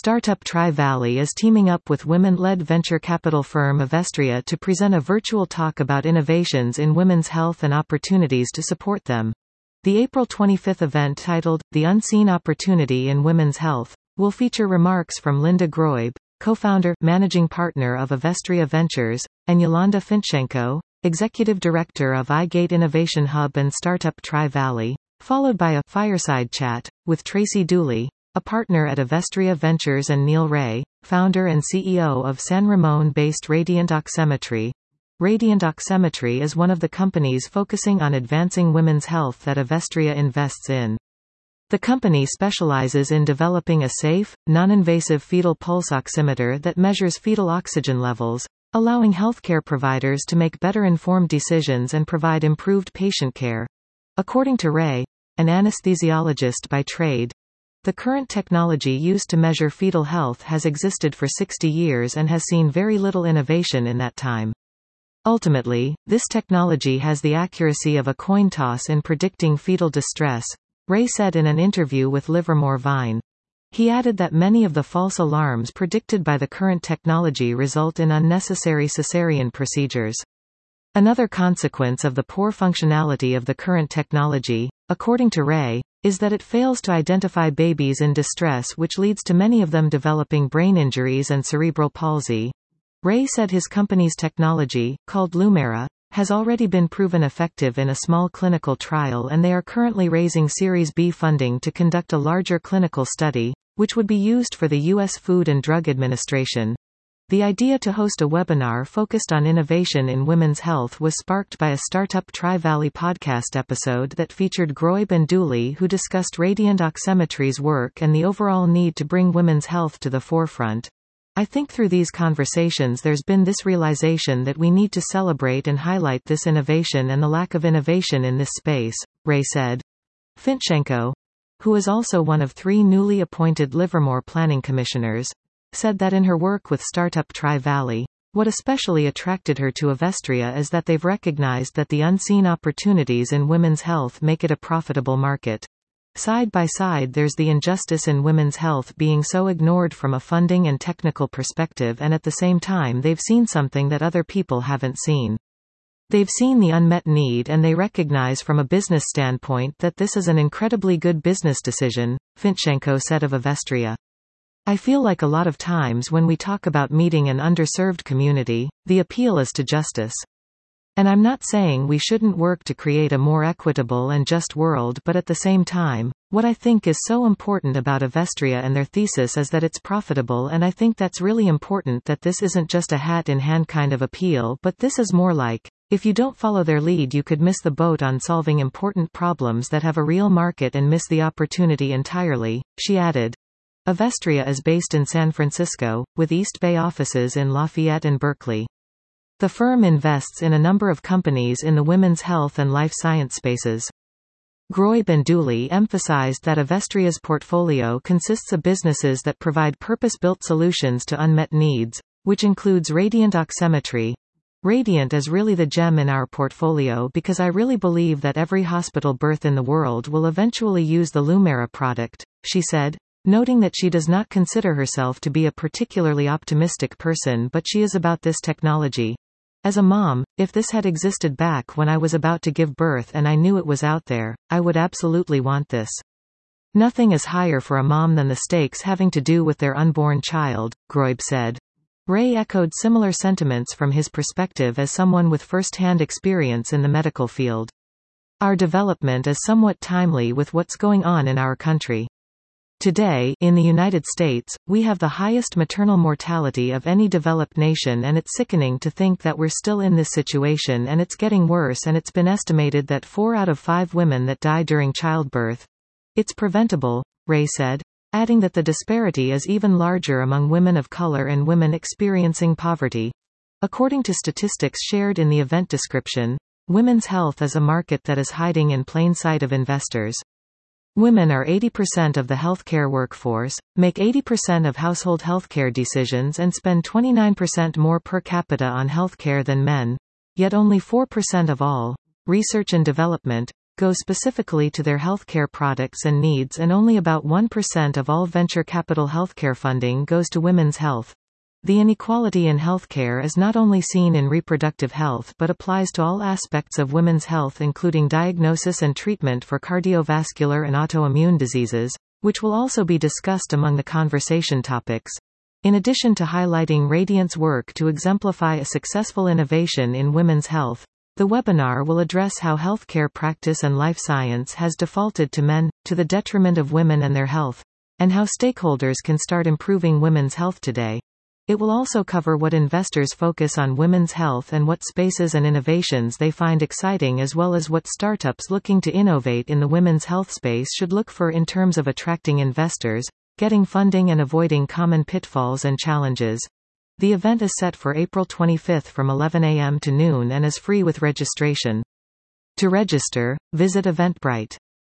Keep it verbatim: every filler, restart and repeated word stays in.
Startup Tri-Valley is teaming up with women-led venture capital firm Avestria to present a virtual talk about innovations in women's health and opportunities to support them. The April twenty-fifth event, titled The Unseen Opportunity in Women's Health, will feature remarks from Linda Groib, co-founder, managing partner of Avestria Ventures, and Yolanda Finchenko, executive director of iGate Innovation Hub and Startup Tri-Valley, followed by a fireside chat with Tracy Dooley, a partner at Avestria Ventures, and Neil Ray, founder and C E O of San Ramon-based Radiant Oximetry. Radiant Oximetry is one of the companies focusing on advancing women's health that Avestria invests in. The company specializes in developing a safe, non-invasive fetal pulse oximeter that measures fetal oxygen levels, allowing healthcare providers to make better informed decisions and provide improved patient care. According to Ray, an anesthesiologist by trade, the current technology used to measure fetal health has existed for sixty years and has seen very little innovation in that time. Ultimately, this technology has the accuracy of a coin toss in predicting fetal distress, Ray said in an interview with Livermore Vine. He added that many of the false alarms predicted by the current technology result in unnecessary cesarean procedures. Another consequence of the poor functionality of the current technology, according to Ray, is that it fails to identify babies in distress, which leads to many of them developing brain injuries and cerebral palsy. Ray said his company's technology, called Lumera, has already been proven effective in a small clinical trial, and they are currently raising Series B funding to conduct a larger clinical study, which would be used for the U S Food and Drug Administration. The idea to host a webinar focused on innovation in women's health was sparked by a Startup Tri-Valley podcast episode that featured Groib and Dooley, who discussed Radiant Oximetry's work and the overall need to bring women's health to the forefront. I think through these conversations there's been this realization that we need to celebrate and highlight this innovation and the lack of innovation in this space, Ray said. Finchenko, who is also one of three newly appointed Livermore planning commissioners, said that in her work with Startup Tri-Valley, what especially attracted her to Avestria is that they've recognized that the unseen opportunities in women's health make it a profitable market. Side by side, there's the injustice in women's health being so ignored from a funding and technical perspective, and at the same time they've seen something that other people haven't seen. They've seen the unmet need, and they recognize from a business standpoint that this is an incredibly good business decision, Finchenko said of Avestria. I feel like a lot of times when we talk about meeting an underserved community, the appeal is to justice. And I'm not saying we shouldn't work to create a more equitable and just world, but at the same time, what I think is so important about Avestria and their thesis is that it's profitable, and I think that's really important, that this isn't just a hat-in-hand kind of appeal, but this is more like, if you don't follow their lead you could miss the boat on solving important problems that have a real market and miss the opportunity entirely, she added. Avestria is based in San Francisco, with East Bay offices in Lafayette and Berkeley. The firm invests in a number of companies in the women's health and life science spaces. Groib and Dooley emphasized that Avestria's portfolio consists of businesses that provide purpose-built solutions to unmet needs, which includes Radiant Oximetry. Radiant is really the gem in our portfolio because I really believe that every hospital birth in the world will eventually use the Lumera product, she said, noting that she does not consider herself to be a particularly optimistic person, but she is about this technology. As a mom, if this had existed back when I was about to give birth and I knew it was out there, I would absolutely want this. Nothing is higher for a mom than the stakes having to do with their unborn child, Groib said. Ray echoed similar sentiments from his perspective as someone with first-hand experience in the medical field. Our development is somewhat timely with what's going on in our country. Today, in the United States, we have the highest maternal mortality of any developed nation, and it's sickening to think that we're still in this situation, and it's getting worse, and it's been estimated that four out of five women that die during childbirth. It's preventable, Ray said, adding that the disparity is even larger among women of color and women experiencing poverty. According to statistics shared in the event description, women's health is a market that is hiding in plain sight of investors. Women are eighty percent of the healthcare workforce, make eighty percent of household healthcare decisions, and spend twenty-nine percent more per capita on healthcare than men, yet only four percent of all research and development go specifically to their healthcare products and needs, and only about one percent of all venture capital healthcare funding goes to women's health. The inequality in healthcare is not only seen in reproductive health but applies to all aspects of women's health, including diagnosis and treatment for cardiovascular and autoimmune diseases, which will also be discussed among the conversation topics. In addition to highlighting Radiant's work to exemplify a successful innovation in women's health, the webinar will address how healthcare practice and life science has defaulted to men, to the detriment of women and their health, and how stakeholders can start improving women's health today. It will also cover what investors focus on women's health and what spaces and innovations they find exciting, as well as what startups looking to innovate in the women's health space should look for in terms of attracting investors, getting funding and avoiding common pitfalls and challenges. The event is set for April twenty-fifth from eleven a m to noon and is free with registration. To register, visit Eventbrite.